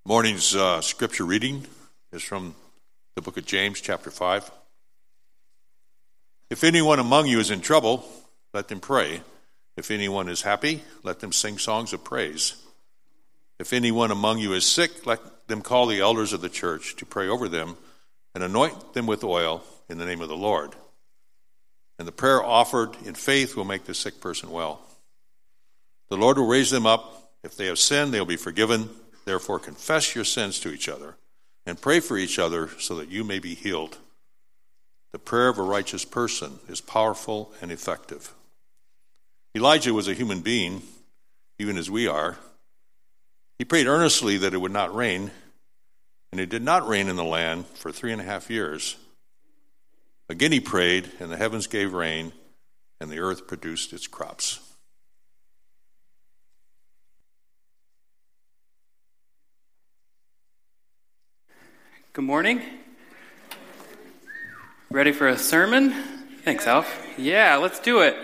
Morning's scripture reading is from the book of James, chapter 5. If anyone among you is in trouble, let them pray. If anyone is happy, let them sing songs of praise. If anyone among you is sick, let them call the elders of the church to pray over them and anoint them with oil in the name of the Lord. And the prayer offered in faith will make the sick person well. The Lord will raise them up. If they have sinned, they will be forgiven. Therefore, confess your sins to each other and pray for each other so that you may be healed. The prayer of a righteous person is powerful and effective. Elijah was a human being, even as we are. He prayed earnestly that it would not rain, and it did not rain in the land for 3.5 years. Again he prayed, and the heavens gave rain, and the earth produced its crops. Good morning. Ready for a sermon? Thanks, Alf. Yeah, let's do it.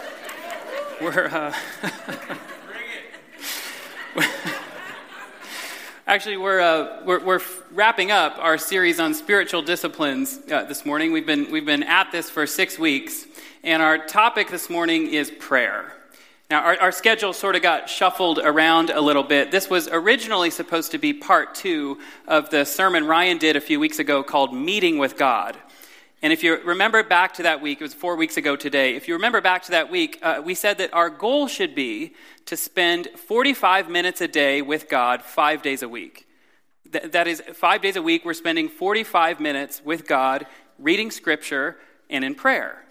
We're wrapping up our series on spiritual disciplines this morning. We've been at this for 6 weeks, and our topic this morning is prayer. Now, our schedule sort of got shuffled around a little bit. This was originally supposed to be part 2 of the sermon Ryan did a few weeks ago called Meeting with God. And if you remember back to that week, it was 4 weeks ago today, if you remember back to that week, we said that our goal should be to spend 45 minutes a day with God 5 days a week. That is, 5 days a week, we're spending 45 minutes with God, reading Scripture, and in prayer.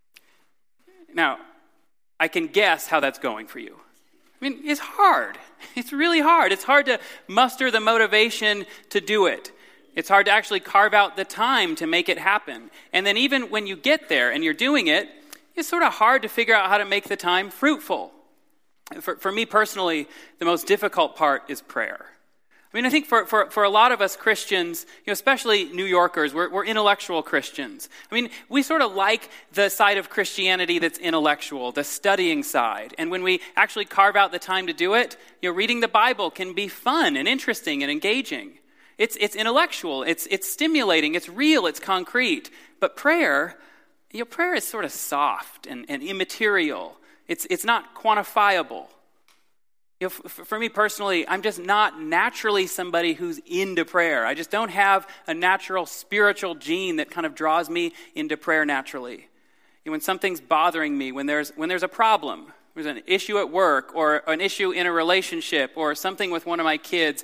Now, I can guess how that's going for you. I mean, it's hard. It's really hard. It's hard to muster the motivation to do it. It's hard to actually carve out the time to make it happen. And then even when you get there and you're doing it, it's sort of hard to figure out how to make the time fruitful. For me personally, the most difficult part is prayer. I mean, I think for a lot of us Christians, especially New Yorkers, we're intellectual Christians. I mean, we sort of like the side of Christianity that's intellectual, the studying side. And when we actually carve out the time to do it, reading the Bible can be fun and interesting and engaging. It's intellectual, it's stimulating, it's real, it's concrete. But prayer is sort of soft and immaterial. It's not quantifiable. For me personally, I'm just not naturally somebody who's into prayer. I just don't have a natural spiritual gene that kind of draws me into prayer naturally. When something's bothering me, when there's a problem, there's an issue at work or an issue in a relationship or something with one of my kids,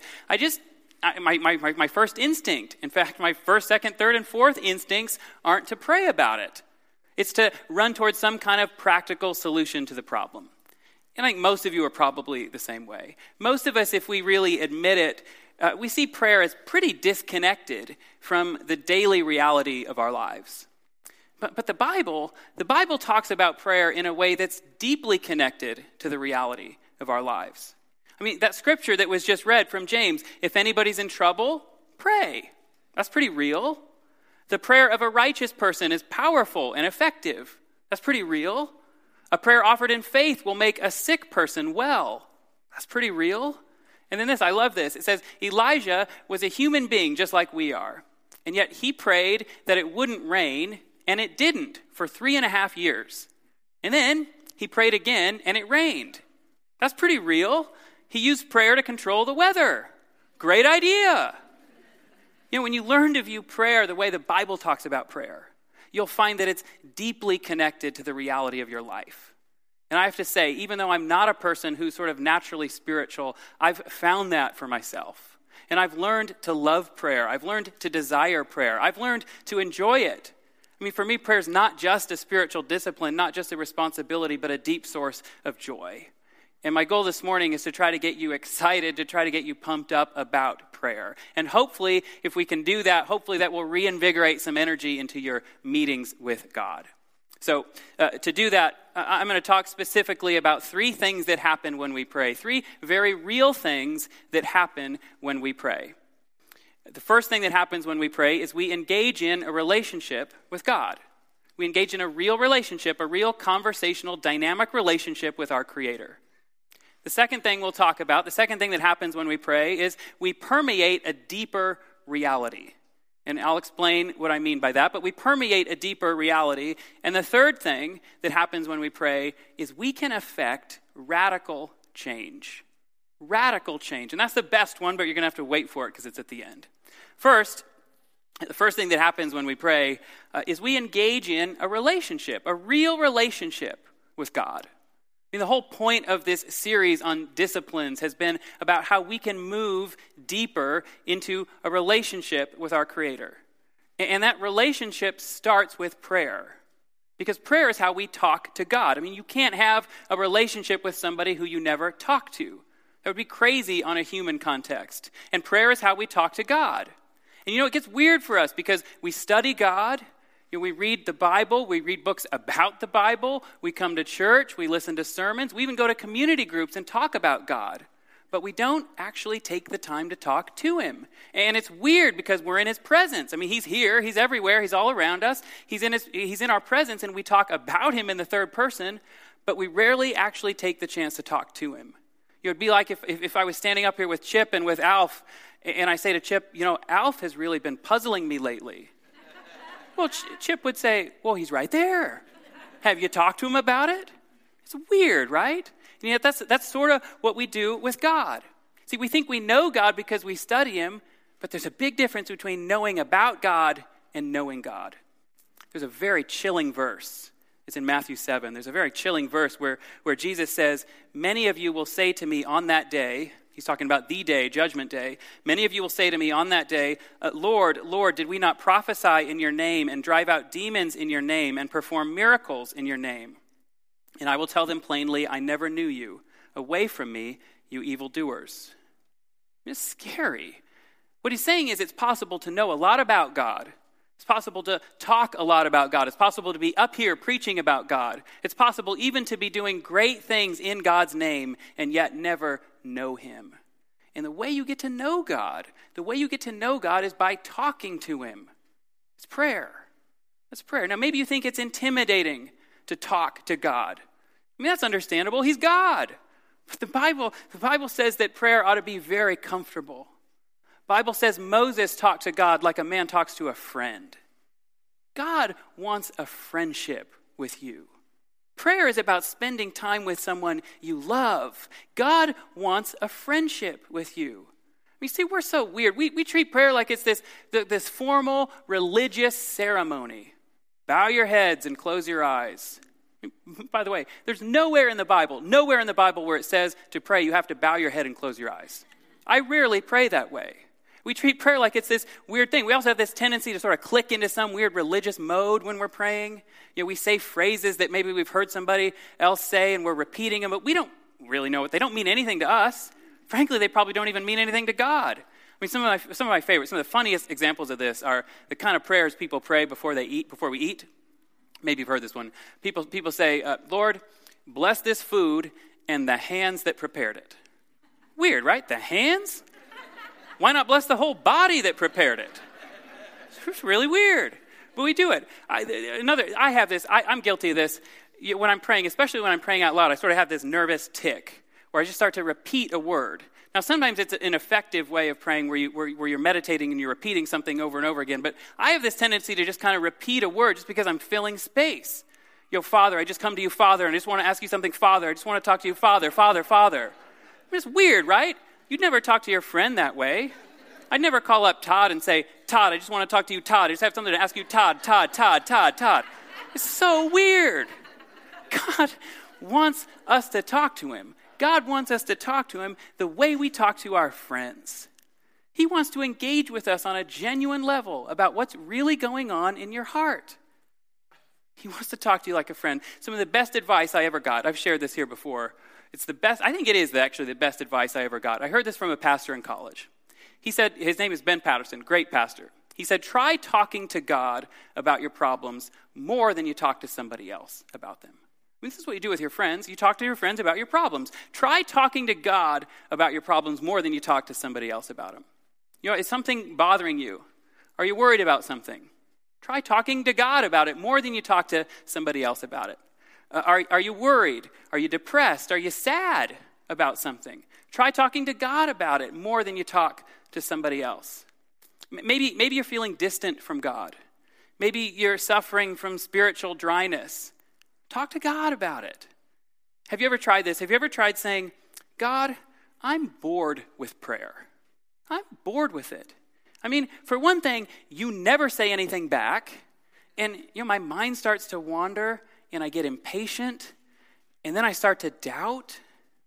my first instinct, in fact, my first, second, third, and fourth instincts aren't to pray about it. It's to run towards some kind of practical solution to the problem. And I think most of you are probably the same way. Most of us, if we really admit it, we see prayer as pretty disconnected from the daily reality of our lives. But the Bible talks about prayer in a way that's deeply connected to the reality of our lives. I mean, that scripture that was just read from James, if anybody's in trouble, pray. That's pretty real. The prayer of a righteous person is powerful and effective. That's pretty real. A prayer offered in faith will make a sick person well. That's pretty real. And then I love this. It says, Elijah was a human being just like we are. And yet he prayed that it wouldn't rain, and it didn't for 3.5 years. And then he prayed again, and it rained. That's pretty real. He used prayer to control the weather. Great idea. When you learn to view prayer the way the Bible talks about prayer, you'll find that it's deeply connected to the reality of your life. And I have to say, even though I'm not a person who's sort of naturally spiritual, I've found that for myself. And I've learned to love prayer. I've learned to desire prayer. I've learned to enjoy it. I mean, for me, prayer is not just a spiritual discipline, not just a responsibility, but a deep source of joy. And my goal this morning is to try to get you excited, to try to get you pumped up about prayer. And hopefully, if we can do that, hopefully that will reinvigorate some energy into your meetings with God. So to do that, I'm going to talk specifically about 3 things that happen when we pray. 3 very real things that happen when we pray. The first thing that happens when we pray is we engage in a relationship with God. We engage in a real relationship, a real conversational, dynamic relationship with our Creator. The second thing we'll talk about, the second thing that happens when we pray is we permeate a deeper reality. And I'll explain what I mean by that, but we permeate a deeper reality. And the third thing that happens when we pray is we can affect radical change. Radical change. And that's the best one, but you're going to have to wait for it because it's at the end. First, the first thing that happens when we pray is we engage in a relationship, a real relationship with God. I mean, the whole point of this series on disciplines has been about how we can move deeper into a relationship with our Creator. And that relationship starts with prayer. Because prayer is how we talk to God. I mean, you can't have a relationship with somebody who you never talk to. That would be crazy on a human context. And prayer is how we talk to God. And it gets weird for us because we study God. We read the Bible, we read books about the Bible, we come to church, we listen to sermons, we even go to community groups and talk about God. But we don't actually take the time to talk to him. And it's weird because we're in his presence. I mean, he's here, he's everywhere, he's all around us. He's in our presence and we talk about him in the third person, but we rarely actually take the chance to talk to him. It would be like if I was standing up here with Chip and with Alf, and I say to Chip, Alf has really been puzzling me lately. Well, Chip would say, well, he's right there. Have you talked to him about it? It's weird, right? And yet that's sort of what we do with God. See, we think we know God because we study him, but there's a big difference between knowing about God and knowing God. There's a very chilling verse. It's in Matthew 7. There's a very chilling verse where Jesus says, many of you will say to me on that day, he's talking about the day, Judgment Day. Many of you will say to me on that day, Lord, Lord, did we not prophesy in your name and drive out demons in your name and perform miracles in your name? And I will tell them plainly, I never knew you. Away from me, you evildoers. It's scary. What he's saying is it's possible to know a lot about God. It's possible to talk a lot about God. It's possible to be up here preaching about God. It's possible even to be doing great things in God's name and yet never know him. And the way you get to know God, is by talking to him. It's prayer. That's prayer. Now, maybe you think it's intimidating to talk to God. I mean, that's understandable. He's God. But the Bible says that prayer ought to be very comfortable. The Bible says Moses talked to God like a man talks to a friend. God wants a friendship with you. Prayer is about spending time with someone you love. God wants a friendship with you. You see, we're so weird. We treat prayer like it's this formal religious ceremony. Bow your heads and close your eyes. By the way, there's nowhere in the Bible where it says to pray you have to bow your head and close your eyes. I rarely pray that way. We treat prayer like it's this weird thing. We also have this tendency to sort of click into some weird religious mode when we're praying. We say phrases that maybe we've heard somebody else say and we're repeating them, but we don't really know what they don't mean anything to us. Frankly, they probably don't even mean anything to God. I mean, some of my favorites, some of the funniest examples of this are the kind of prayers people pray before we eat. Maybe you've heard this one. People say, Lord, bless this food and the hands that prepared it. Weird, right? The hands? Why not bless the whole body that prepared it? It's really weird, but we do it. I'm guilty of this. When I'm praying, especially when I'm praying out loud, I sort of have this nervous tick where I just start to repeat a word. Now, sometimes it's an effective way of praying where you're meditating and you're repeating something over and over again, but I have this tendency to just kind of repeat a word just because I'm filling space. Father, I just come to you, Father, and I just want to ask you something, Father. I just want to talk to you, Father, Father, Father. It's weird, right? You'd never talk to your friend that way. I'd never call up Todd and say, Todd, I just want to talk to you, Todd. I just have something to ask you, Todd. It's so weird. God wants us to talk to him. God wants us to talk to him the way we talk to our friends. He wants to engage with us on a genuine level about what's really going on in your heart. He wants to talk to you like a friend. Some of the best advice I ever got, I've shared this here before. It's the best, I think it is actually the best advice I ever got. I heard this from a pastor in college. He said, his name is Ben Patterson, great pastor. He said, try talking to God about your problems more than you talk to somebody else about them. This is what you do with your friends. You talk to your friends about your problems. Try talking to God about your problems more than you talk to somebody else about them. Is something bothering you? Are you worried about something? Try talking to God about it more than you talk to somebody else about it. Are you worried? Are you depressed? Are you sad? about something. Try talking to God about it more than you talk to somebody else. Maybe you're feeling distant from God. Maybe you're suffering from spiritual dryness. Talk to God about it. Have you ever tried this? Have you ever tried saying, God, I'm bored with prayer. I'm bored with it. I mean, for one thing, you never say anything back. And, my mind starts to wander and I get impatient. And then I start to doubt.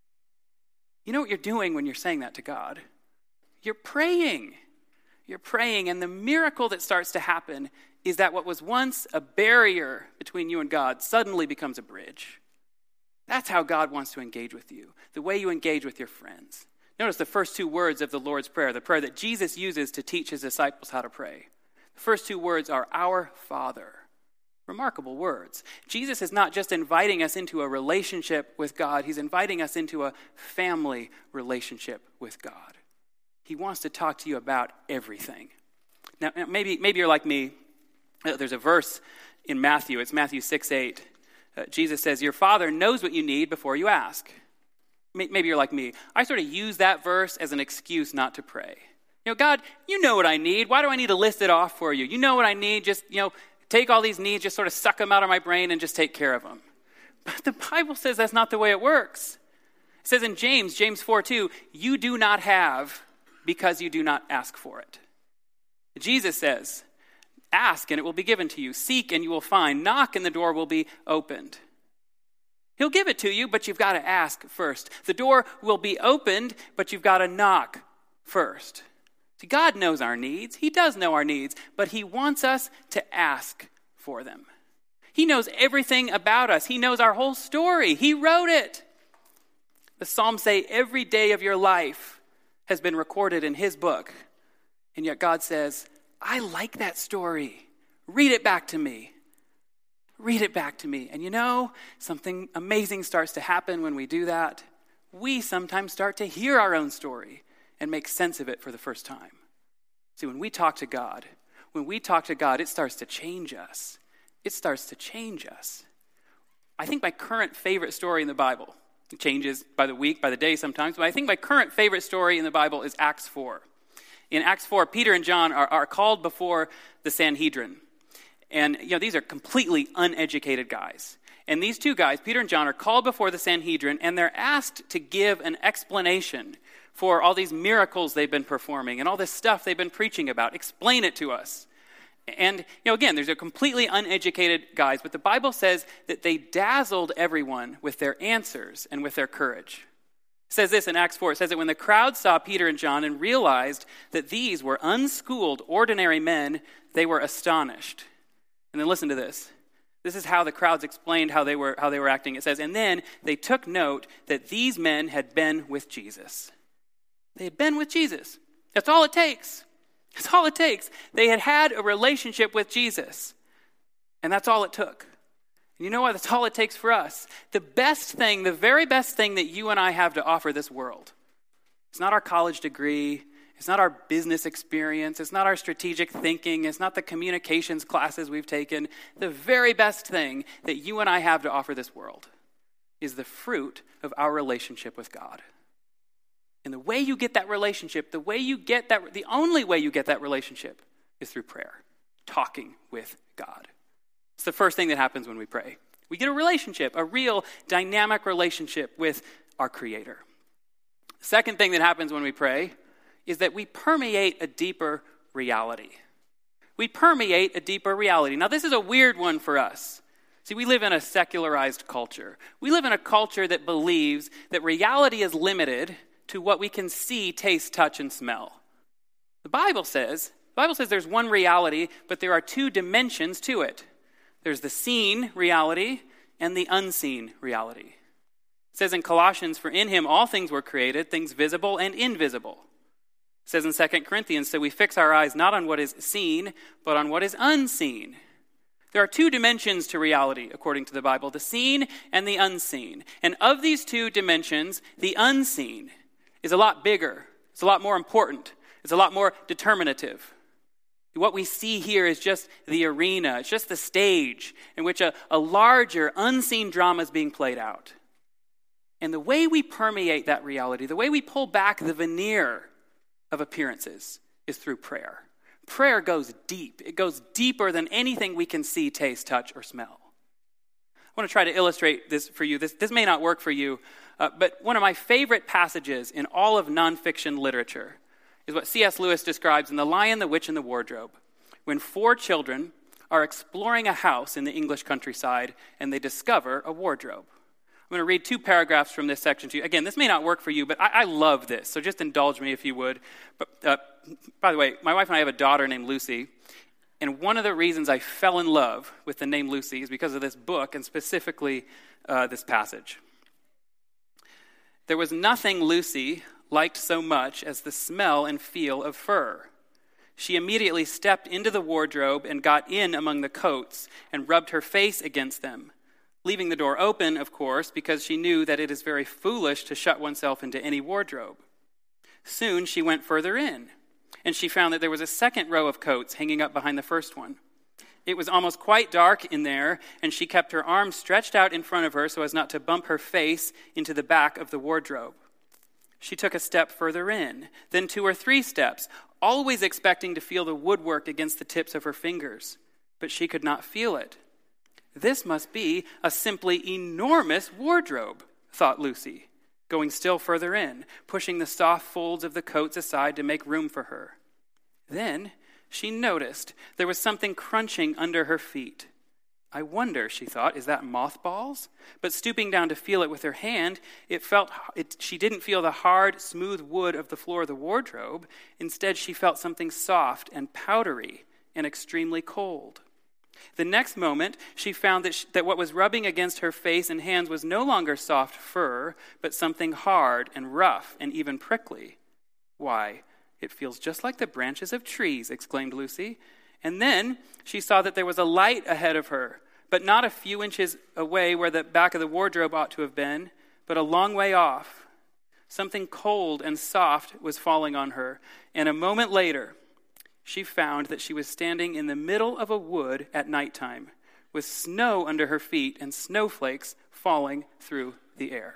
You know what you're doing when you're saying that to God? You're praying. You're praying, and the miracle that starts to happen is that what was once a barrier between you and God suddenly becomes a bridge. That's how God wants to engage with you, the way you engage with your friends. Notice the first two words of the Lord's Prayer, the prayer that Jesus uses to teach his disciples how to pray. The first two words are, Our Father. Remarkable words. Jesus is not just inviting us into a relationship with God, he's inviting us into a family relationship with God. He wants to talk to you about everything. Now, maybe you're like me. There's a verse in Matthew. It's Matthew 6:8. Jesus says, your Father knows what you need before you ask. Maybe you're like me. I sort of use that verse as an excuse not to pray. God, you know what I need. Why do I need to list it off for you? You know what I need. Just, take all these needs, just sort of suck them out of my brain and just take care of them. But the Bible says that's not the way it works. It says in James 4:2, you do not have because you do not ask for it. Jesus says, ask and it will be given to you. Seek and you will find. Knock and the door will be opened. He'll give it to you, but you've got to ask first. The door will be opened, but you've got to knock first. See, God knows our needs. He does know our needs, but he wants us to ask for them. He knows everything about us. He knows our whole story. He wrote it. The Psalms say every day of your life has been recorded in his book. And yet God says, I like that story. Read it back to me. Read it back to me. And something amazing starts to happen when we do that. We sometimes start to hear our own story and make sense of it for the first time. See, when we talk to God, it starts to change us. It starts to change us. I think my current favorite story in the Bible, it changes by the week, by the day sometimes, but I think my current favorite story in the Bible is Acts 4. In Acts 4, Peter and John are called before the Sanhedrin. And, these are completely uneducated guys. And these two guys, Peter and John, are called before the Sanhedrin, and they're asked to give an explanation for all these miracles they've been performing and all this stuff they've been preaching about. Explain it to us. And, again, these are completely uneducated guys, but the Bible says that they dazzled everyone with their answers and with their courage. It says this in Acts 4. It says that when the crowd saw Peter and John and realized that these were unschooled, ordinary men, they were astonished. And then listen to this. This is how the crowds explained how they were acting. It says, and then they took note that these men had been with Jesus. They had been with Jesus. That's all it takes. That's all it takes. They had had a relationship with Jesus. And that's all it took. And you know what? That's all it takes for us. The best thing, the very best thing that you and I have to offer this world, it's not our college degree. It's not our business experience. It's not our strategic thinking. It's not the communications classes we've taken. The very best thing that you and I have to offer this world is the fruit of our relationship with God. And the way you get that relationship, the only way you get that relationship is through prayer, talking with God. It's the first thing that happens when we pray. We get a relationship, a real dynamic relationship with our Creator. The second thing that happens when we pray is that we permeate a deeper reality. We permeate a deeper reality. Now, this is a weird one for us. See, we live in a secularized culture. We live in a culture that believes that reality is limited to what we can see, taste, touch, and smell. The Bible says there's one reality, but there are two dimensions to it. There's the seen reality and the unseen reality. It says in Colossians, for in him all things were created, things visible and invisible. It says in 2 Corinthians, so we fix our eyes not on what is seen, but on what is unseen. There are two dimensions to reality, according to the Bible, the seen and the unseen. And of these two dimensions, the unseen is a lot bigger. It's a lot more important. It's a lot more determinative. What we see here is just the arena. It's just the stage in which a larger, unseen drama is being played out. And the way we permeate that reality, the way we pull back the veneer of appearances is through prayer. Prayer goes deep. It goes deeper than anything we can see, taste, touch, or smell. I want to try to illustrate this for you. This may not work for you, but one of my favorite passages in all of nonfiction literature is what C.S. Lewis describes in The Lion, the Witch, and the Wardrobe, when 4 children are exploring a house in the English countryside and they discover a wardrobe. I'm going to read 2 paragraphs from this section to you. Again, this may not work for you, but I love this, so just indulge me if you would. But by the way, my wife and I have a daughter named Lucy, and one of the reasons I fell in love with the name Lucy is because of this book, and specifically this passage. There was nothing Lucy liked so much as the smell and feel of fur. She immediately stepped into the wardrobe and got in among the coats and rubbed her face against them, leaving the door open, of course, because she knew that it is very foolish to shut oneself into any wardrobe. Soon she went further in, and she found that there was a second row of coats hanging up behind the first one. It was almost quite dark in there, and she kept her arms stretched out in front of her so as not to bump her face into the back of the wardrobe. She took a step further in, then 2 or 3 steps, always expecting to feel the woodwork against the tips of her fingers, but she could not feel it. This must be a simply enormous wardrobe, thought Lucy, going still further in, pushing the soft folds of the coats aside to make room for her. Then she noticed there was something crunching under her feet. I wonder, she thought, is that mothballs? But stooping down to feel it with her hand, she didn't feel the hard, smooth wood of the floor of the wardrobe. Instead, she felt something soft and powdery and extremely cold. The next moment, she found that what was rubbing against her face and hands was no longer soft fur, but something hard and rough and even prickly. Why, it feels just like the branches of trees, exclaimed Lucy. And then she saw that there was a light ahead of her, but not a few inches away where the back of the wardrobe ought to have been, but a long way off. Something cold and soft was falling on her, and a moment later, she found that she was standing in the middle of a wood at nighttime, with snow under her feet and snowflakes falling through the air.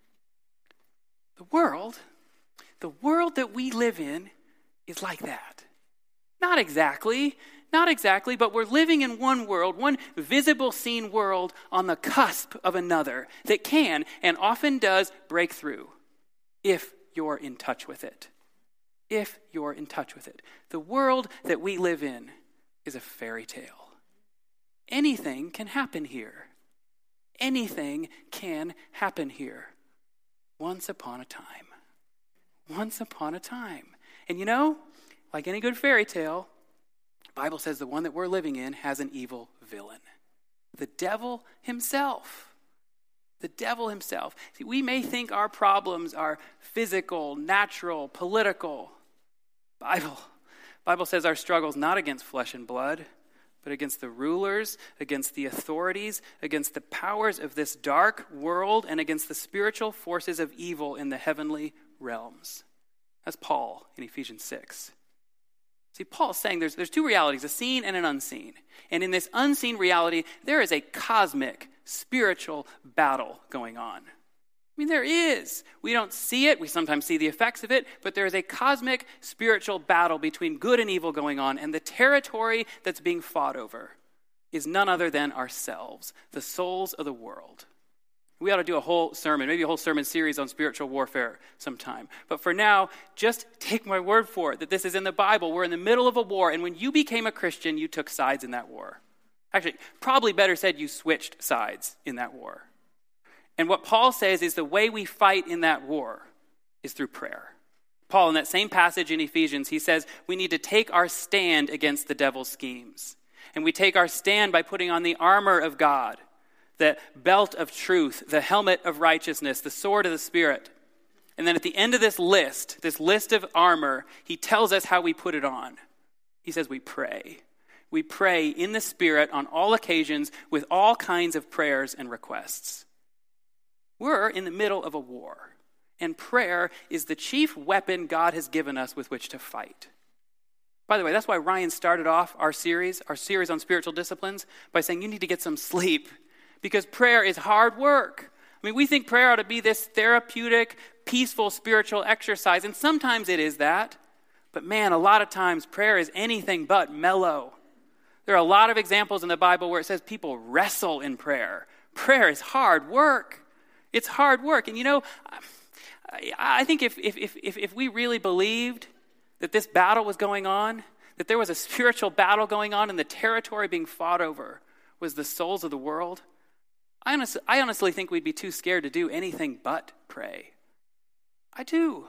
The world that we live in is like that. Not exactly, but we're living in one world, one visible, seen world on the cusp of another that can and often does break through if you're in touch with it. If you're in touch with it. The world that we live in is a fairy tale. Anything can happen here. Anything can happen here. Once upon a time. Once upon a time. And you know, like any good fairy tale, the Bible says the one that we're living in has an evil villain. The devil himself. The devil himself. See, we may think our problems are physical, natural, political. Bible says our struggle is not against flesh and blood, but against the rulers, against the authorities, against the powers of this dark world, and against the spiritual forces of evil in the heavenly realms. That's Paul in Ephesians 6. See, Paul's saying there's 2 realities, a seen and an unseen. And in this unseen reality, there is a cosmic, spiritual battle going on. I mean, there is. We don't see it. We sometimes see the effects of it. But there is a cosmic, spiritual battle between good and evil going on. And the territory that's being fought over is none other than ourselves, the souls of the world. We ought to do a whole sermon, maybe a whole sermon series on spiritual warfare sometime. But for now, just take my word for it that this is in the Bible. We're in the middle of a war, and when you became a Christian, you took sides in that war. Actually, probably better said, you switched sides in that war. And what Paul says is the way we fight in that war is through prayer. Paul, in that same passage in Ephesians, he says we need to take our stand against the devil's schemes. And we take our stand by putting on the armor of God, the belt of truth, the helmet of righteousness, the sword of the Spirit. And then at the end of this list of armor, he tells us how we put it on. He says we pray. We pray in the Spirit on all occasions with all kinds of prayers and requests. We're in the middle of a war, and prayer is the chief weapon God has given us with which to fight. By the way, that's why Ryan started off our series on spiritual disciplines by saying you need to get some sleep. Because prayer is hard work. I mean, we think prayer ought to be this therapeutic, peaceful, spiritual exercise, and sometimes it is that. But man, a lot of times prayer is anything but mellow. There are a lot of examples in the Bible where it says people wrestle in prayer. Prayer is hard work. It's hard work. And you know, I think if we really believed that this battle was going on, that there was a spiritual battle going on and the territory being fought over was the souls of the world, I honestly think we'd be too scared to do anything but pray. I do.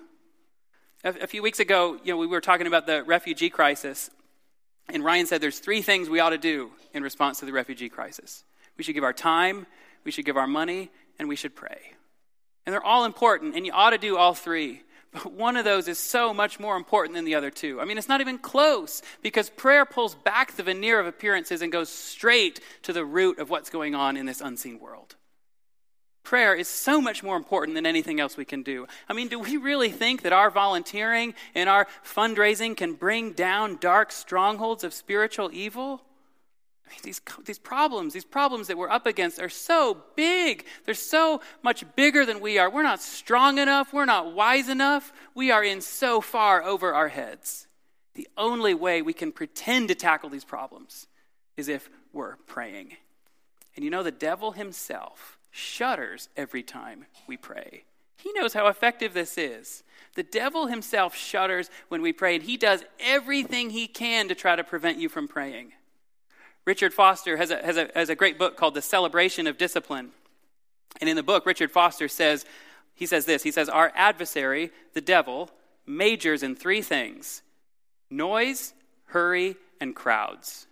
A few weeks ago, we were talking about the refugee crisis, and Ryan said there's 3 things we ought to do in response to the refugee crisis. We should give our time, we should give our money, and we should pray. And they're all important, and you ought to do all 3. But one of those is so much more important than the other 2. I mean, it's not even close, because prayer pulls back the veneer of appearances and goes straight to the root of what's going on in this unseen world. Prayer is so much more important than anything else we can do. I mean, do we really think that our volunteering and our fundraising can bring down dark strongholds of spiritual evil? I mean, these problems that we're up against are so big. They're so much bigger than we are. We're not strong enough. We're not wise enough. We are in so far over our heads. The only way we can pretend to tackle these problems is if we're praying. And you know, the devil himself shudders every time we pray. He knows how effective this is. The devil himself shudders when we pray, and he does everything he can to try to prevent you from praying. Richard Foster has a great book called The Celebration of Discipline. And in the book, Richard Foster says this, our adversary, the devil, majors in 3 things: noise, hurry, and crowds.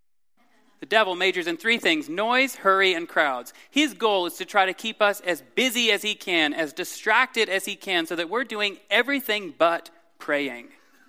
The devil majors in 3 things: noise, hurry, and crowds. His goal is to try to keep us as busy as he can, as distracted as he can, so that we're doing everything but praying.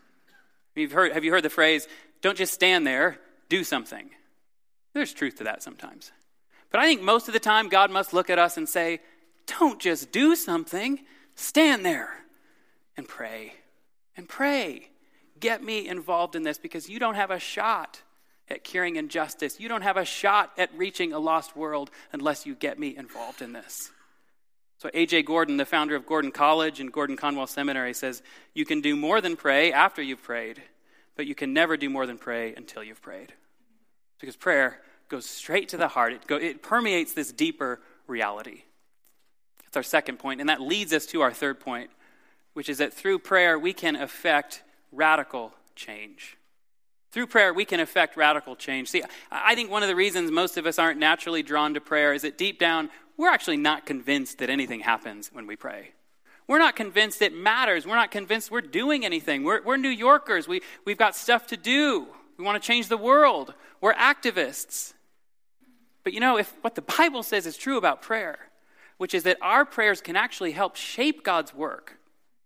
Have you heard the phrase, don't just stand there, do something? There's truth to that sometimes. But I think most of the time God must look at us and say, don't just do something, stand there and pray. And pray. Get me involved in this, because you don't have a shot at curing injustice. You don't have a shot at reaching a lost world unless you get me involved in this. So A.J. Gordon, the founder of Gordon College and Gordon Conwell Seminary, says, you can do more than pray after you've prayed, but you can never do more than pray until you've prayed. Because prayer goes straight to the heart. It permeates this deeper reality. That's our second point, and that leads us to our third point, which is that through prayer we can effect radical change. Through prayer, we can effect radical change. See, I think one of the reasons most of us aren't naturally drawn to prayer is that deep down, we're actually not convinced that anything happens when we pray. We're not convinced it matters. We're not convinced we're doing anything. We're New Yorkers. We've got stuff to do. We want to change the world. We're activists. But you know, if what the Bible says is true about prayer, which is that our prayers can actually help shape God's work,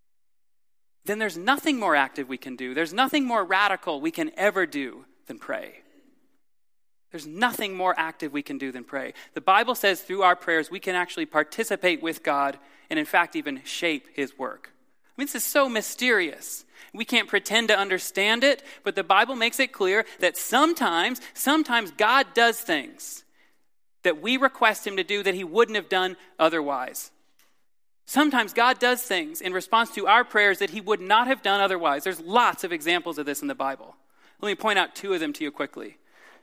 then there's nothing more active we can do. There's nothing more radical we can ever do than pray. There's nothing more active we can do than pray. The Bible says through our prayers we can actually participate with God and in fact even shape his work. I mean, this is so mysterious. We can't pretend to understand it, but the Bible makes it clear that sometimes God does things that we request him to do that he wouldn't have done otherwise. Sometimes God does things in response to our prayers that he would not have done otherwise. There's lots of examples of this in the Bible. Let me point out 2 of them to you quickly.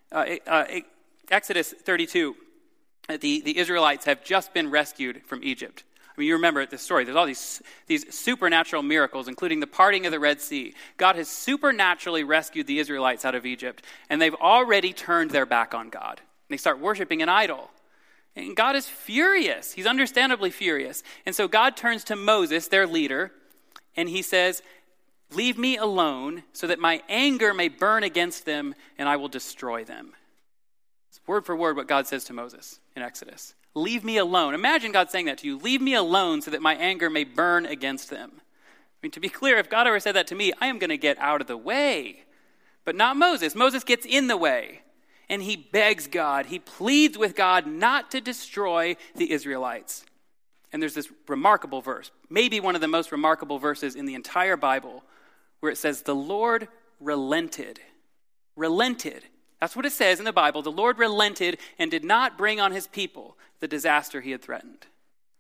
Exodus 32, the Israelites have just been rescued from Egypt. I mean, you remember the story. There's all these supernatural miracles, including the parting of the Red Sea. God has supernaturally rescued the Israelites out of Egypt, and they've already turned their back on God. They start worshiping an idol. And God is furious. He's understandably furious. And so God turns to Moses, their leader, and he says, leave me alone so that my anger may burn against them and I will destroy them. It's word for word what God says to Moses in Exodus. Leave me alone. Imagine God saying that to you. Leave me alone so that my anger may burn against them. I mean, to be clear, if God ever said that to me, I am going to get out of the way. But not Moses. Moses gets in the way. And he begs God, he pleads with God not to destroy the Israelites. And there's this remarkable verse, maybe one of the most remarkable verses in the entire Bible, where it says, the Lord relented. Relented. That's what it says in the Bible. The Lord relented and did not bring on his people the disaster he had threatened.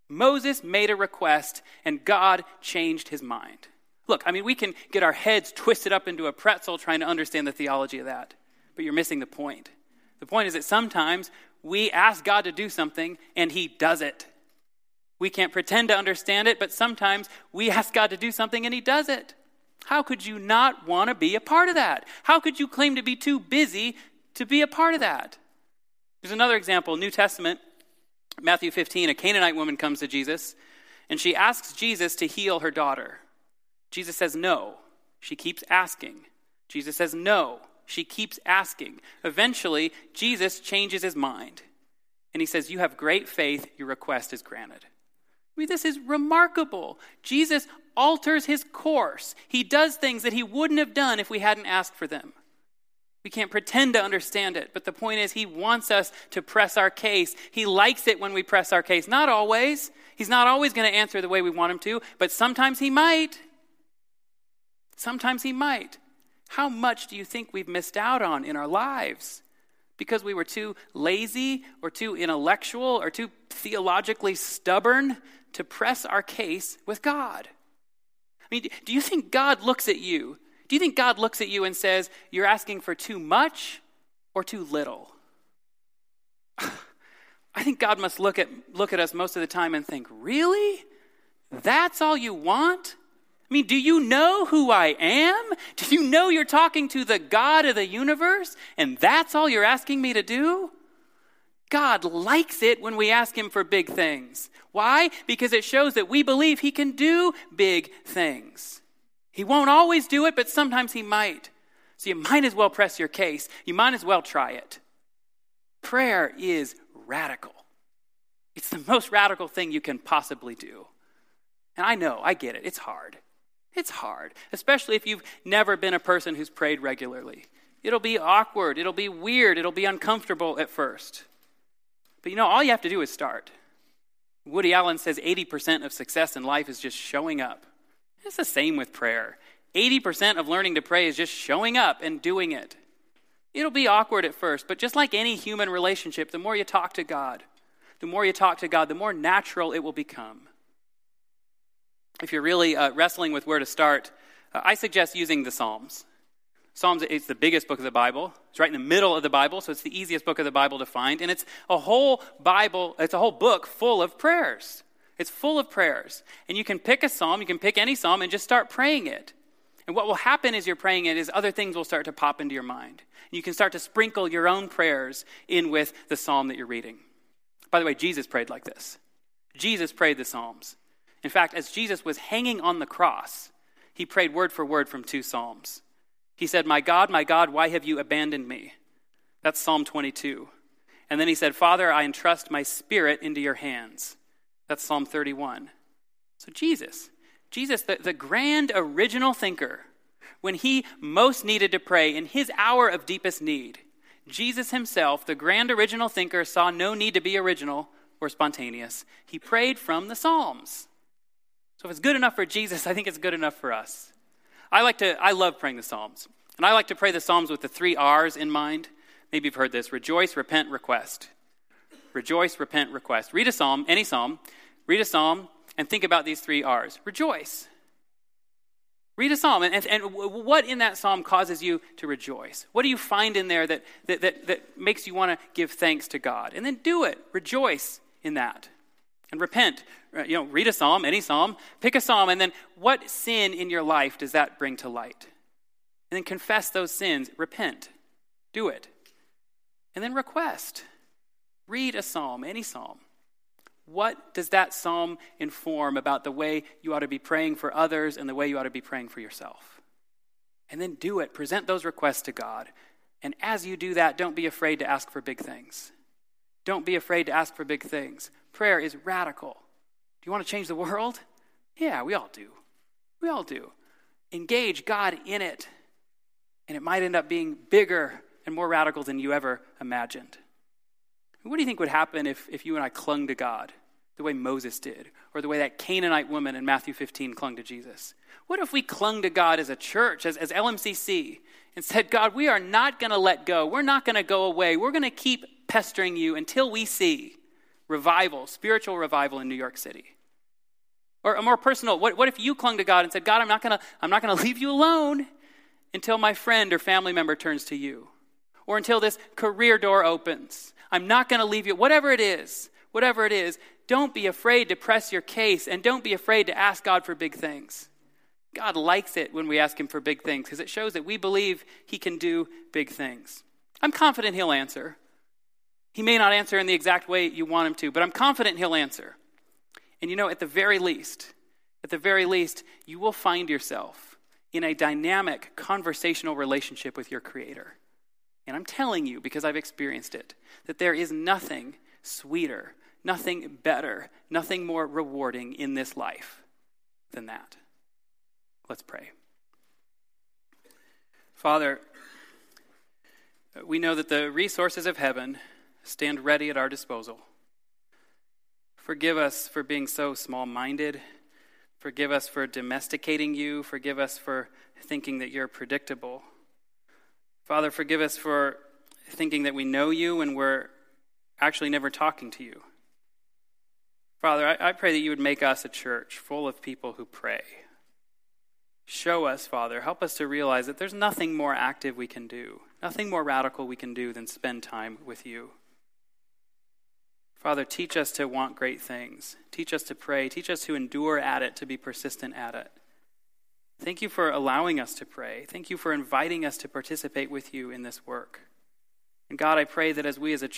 Moses made a request, and God changed his mind. Look, we can get our heads twisted up into a pretzel trying to understand the theology of that, but you're missing the point. The point is that sometimes we ask God to do something, and he does it. We can't pretend to understand it, but sometimes we ask God to do something, and he does it. How could you not want to be a part of that? How could you claim to be too busy to be a part of that? There's another example, New Testament, Matthew 15, a Canaanite woman comes to Jesus, and she asks Jesus to heal her daughter. Jesus says no. She keeps asking. Jesus says no. She keeps asking. Eventually, Jesus changes his mind, and he says, you have great faith, your request is granted. This is remarkable. Jesus alters his course. He does things that he wouldn't have done if we hadn't asked for them. We can't pretend to understand it, but the point is he wants us to press our case. He likes it when we press our case. Not always. He's not always going to answer the way we want him to, but sometimes he might. Sometimes he might. How much do you think we've missed out on in our lives? Because we were too lazy or too intellectual or too theologically stubborn to press our case with God. Do you think God looks at you? Do you think God looks at you and says, you're asking for too much or too little? I think God must look at us most of the time and think, really? That's all you want? Do you know who I am? Do you know you're talking to the God of the universe? And that's all you're asking me to do? God likes it when we ask him for big things. Why? Because it shows that we believe he can do big things. He won't always do it, but sometimes he might. So you might as well press your case. You might as well try it. Prayer is radical. It's the most radical thing you can possibly do. And I get it. It's hard. It's hard, especially if you've never been a person who's prayed regularly. It'll be awkward. It'll be weird. It'll be uncomfortable at first. But all you have to do is start. Woody Allen says 80% of success in life is just showing up. It's the same with prayer. 80% of learning to pray is just showing up and doing it. It'll be awkward at first, but just like any human relationship, the more you talk to God, the more natural it will become. If you're really wrestling with where to start, I suggest using the Psalms. Psalms, it's the biggest book of the Bible. It's right in the middle of the Bible, so it's the easiest book of the Bible to find. And it's a whole book full of prayers. It's full of prayers. And you can pick a psalm, you can pick any psalm and just start praying it. And what will happen as you're praying it is other things will start to pop into your mind. You can start to sprinkle your own prayers in with the psalm that you're reading. By the way, Jesus prayed like this. Jesus prayed the Psalms. In fact, as Jesus was hanging on the cross, he prayed word for word from 2 psalms. He said, my God, why have you abandoned me? That's Psalm 22. And then he said, Father, I entrust my spirit into your hands. That's Psalm 31. So Jesus, the grand original thinker, when he most needed to pray in his hour of deepest need, Jesus himself, the grand original thinker, saw no need to be original or spontaneous. He prayed from the Psalms. So if it's good enough for Jesus, I think it's good enough for us. I love praying the Psalms. And I like to pray the Psalms with the 3 R's in mind. Maybe you've heard this. Rejoice, repent, request. Rejoice, repent, request. Read a psalm, any psalm. Read a psalm and think about these 3 R's. Rejoice. Read a psalm. And what in that psalm causes you to rejoice? What do you find in there that makes you want to give thanks to God? And then do it. Rejoice in that. And repent. Read a psalm, any psalm, pick a psalm, and then what sin in your life does that bring to light? And then confess those sins, repent, do it. And then request. Read a psalm, any psalm. What does that psalm inform about the way you ought to be praying for others and the way you ought to be praying for yourself? And then do it. Present those requests to God. And as you do that, don't be afraid to ask for big things. Don't be afraid to ask for big things. Prayer is radical. Do you want to change the world? Yeah, we all do. We all do. Engage God in it. And it might end up being bigger and more radical than you ever imagined. What do you think would happen if you and I clung to God the way Moses did, or the way that Canaanite woman in Matthew 15 clung to Jesus? What if we clung to God as a church, as LMCC, and said, God, we are not going to let go. We're not going to go away. We're going to keep pestering you until we see revival, spiritual revival in New York City? Or a more personal, what if you clung to God and said, God, I'm not gonna leave you alone until my friend or family member turns to you, or until this career door opens. I'm not gonna leave you, whatever it is, don't be afraid to press your case, and don't be afraid to ask God for big things. God likes it when we ask him for big things, because it shows that we believe he can do big things. I'm confident he'll answer. He may not answer in the exact way you want him to, but I'm confident he'll answer. And at the very least, you will find yourself in a dynamic conversational relationship with your Creator. And I'm telling you, because I've experienced it, that there is nothing sweeter, nothing better, nothing more rewarding in this life than that. Let's pray. Father, we know that the resources of heaven stand ready at our disposal. Forgive us for being so small-minded. Forgive us for domesticating you. Forgive us for thinking that you're predictable. Father, forgive us for thinking that we know you when we're actually never talking to you. Father, I pray that you would make us a church full of people who pray. Show us, Father, help us to realize that there's nothing more active we can do, nothing more radical we can do than spend time with you. Father, teach us to want great things. Teach us to pray. Teach us to endure at it, to be persistent at it. Thank you for allowing us to pray. Thank you for inviting us to participate with you in this work. And God, I pray that as we as a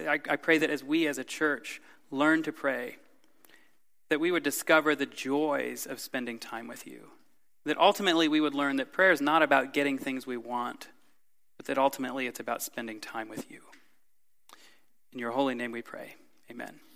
church learn to pray, that we would discover the joys of spending time with you. That ultimately we would learn that prayer is not about getting things we want, but that ultimately it's about spending time with you. In your holy name we pray. Amen.